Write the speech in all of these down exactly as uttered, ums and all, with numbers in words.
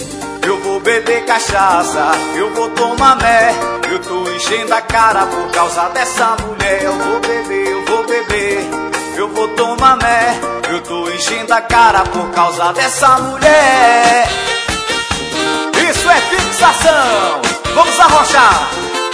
Eu vou beber cachaça, eu vou tomar mé. Eu tô enchendo a cara por causa dessa mulher. Eu vou beber, eu vou beber, eu vou tomar mé. Eu tô enchendo a cara por causa dessa mulher. Isso é fixação, vamos arrochar.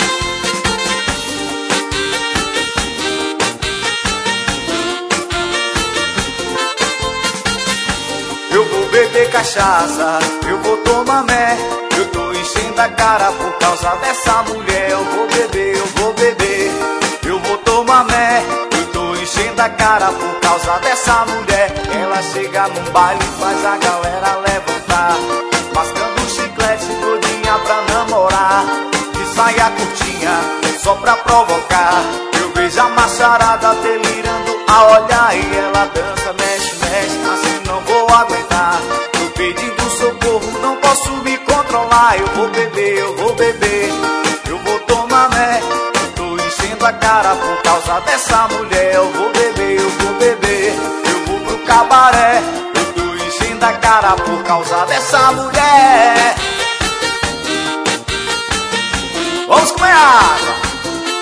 Eu vou beber cachaça, eu vou tomar mé. Eu tô enchendo a cara por causa dessa mulher. Eu vou beber, eu vou beber, eu vou tomar mé. Eu tô enchendo a cara por causa dessa mulher. Ela chega num baile e faz a galera levantar, mascando um chiclete todinha pra namorar, de saia curtinha só pra provocar. Eu vejo a macharada delirando a olhar e ela dança, mexe, mexe, assim não vou aguentar. Tô pedindo socorro, não posso me controlar. Eu vou beber, eu vou beber, eu vou tomar mé. Eu tô enchendo a cara por causa dessa mulher. Eu vou beber, eu vou beber, eu vou pro cabaré. Eu tô enchendo a cara por causa dessa mulher. Vamos comer água.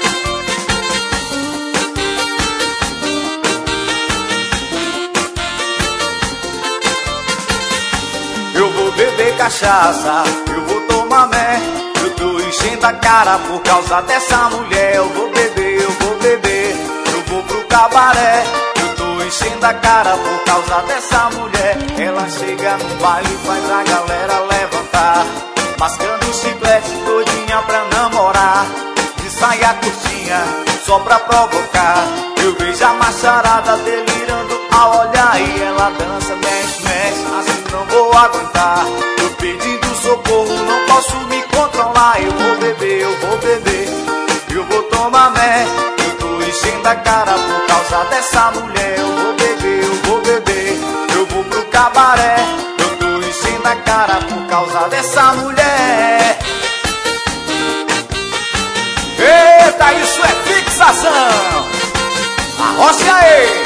Eu vou beber cachaça, eu vou tomar mé. Eu tô enchendo a cara por causa dessa mulher. Eu vou beber, eu vou beber, eu vou pro cabaré. Eu tô enchendo a cara por causa dessa mulher. Ela chega no baile e faz a galera levantar, mascando um chiclete todinha pra namorar, de saia curtinha só pra provocar. Eu vejo a macharada delirando a olhar e ela dança, mexe, mexe, assim não vou aguentar. Tô pedindo socorro, não posso me controlar. Eu vou beber, eu vou beber, eu vou tomar mé. Eu tô enchendo a cara por causa dessa mulher. Eu vou beber, eu vou beber, eu vou pro cabaré. Eu tô enchendo a cara por causa dessa mulher. Eita, isso é fixação. Arrocha aí.